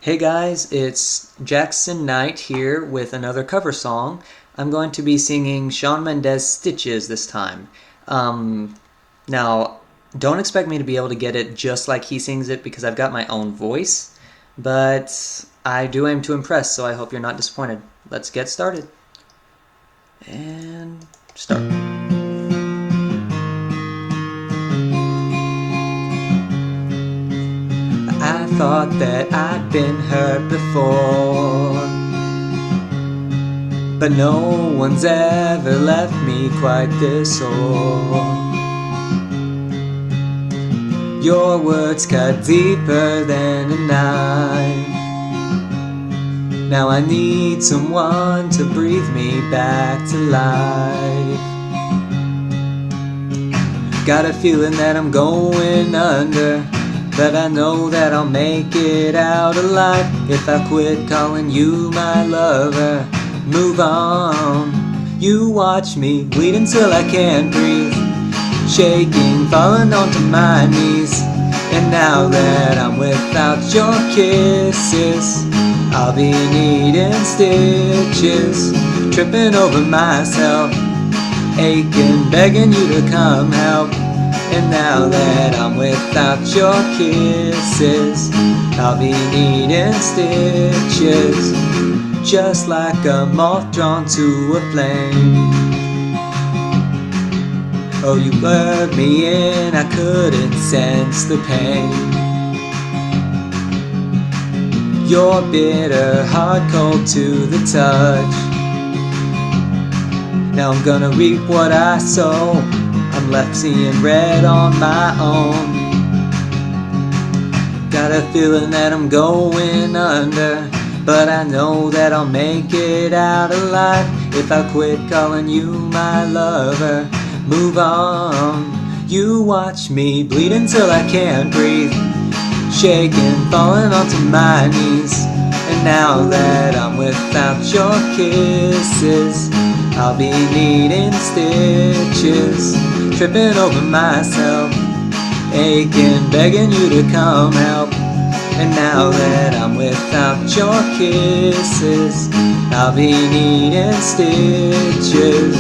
Hey guys, it's Jackson Knight here with another cover song. I'm going to be singing Shawn Mendes' Stitches this time. Now, don't expect me to be able to get it just like he sings it because I've got my own voice, but I do aim to impress, so I hope you're not disappointed. Let's get started. And start. I thought that I'd been hurt before, but no one's ever left me quite this sore. Your words cut deeper than a knife. Now I need someone to breathe me back to life. Got a feeling that I'm going under, but I know that I'll make it out alive if I quit calling you my lover. Move on. You watch me bleed until I can't breathe, shaking, falling onto my knees. And now that I'm without your kisses, I'll be needing stitches, tripping over myself, aching, begging you to come help. And now that I'm without your kisses, I'll be needing stitches, just like a moth drawn to a flame. Oh, you lured me in, I couldn't sense the pain. You're bitter, hard, cold to the touch. Now I'm gonna reap what I sow. I'm left seeing red on my own. Got a feeling that I'm going under, but I know that I'll make it out alive if I quit calling you my lover. Move on. You watch me bleed until I can't breathe, shaking, falling onto my knees. And now that I'm without your kisses, I'll be needing stitches, tripping over myself, aching, begging you to come help. And now that I'm without your kisses, I'll be needing stitches.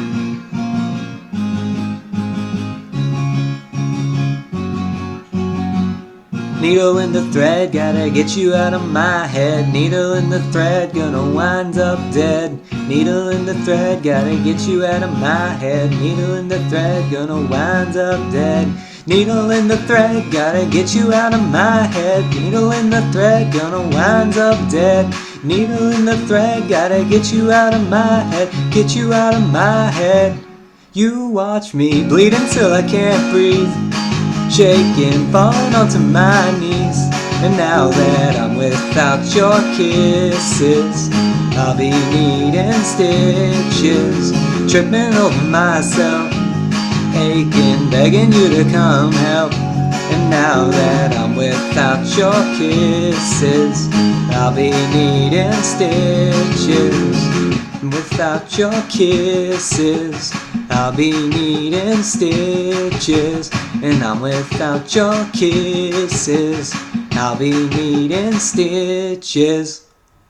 Needle in the thread, gotta get you out of my head. Needle in the thread, gonna wind up dead. Needle in the thread, gotta get you out of my head. Needle in the thread, gonna wind up dead. Needle in the thread, gotta get you out of my head. Needle in the thread, gonna wind up dead. Needle in the thread, gotta get you out of my head. Get you out of my head. You watch me bleed until I can't breathe, shaking, falling onto my knees. And now that I'm without your kisses, I'll be needing stitches, tripping over myself, aching, begging you to come help. And now that I'm without your kisses, I'll be needing stitches. And without your kisses, I'll be needing stitches. And I'm without your kisses, I'll be needing stitches.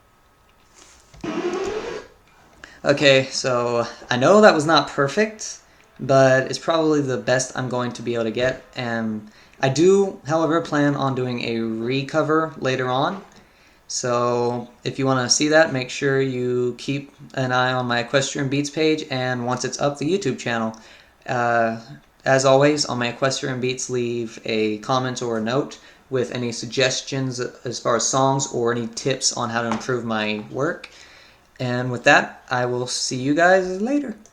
Okay, so I know that was not perfect, but it's probably the best I'm going to be able to get. And I do, however, plan on doing a recover later on. So if you want to see that, make sure you keep an eye on my Equestrian Beats page, and once it's up, the YouTube channel. As always, on my Equestrian Beats, leave a comment or a note with any suggestions as far as songs or any tips on how to improve my work. And with that, I will see you guys later.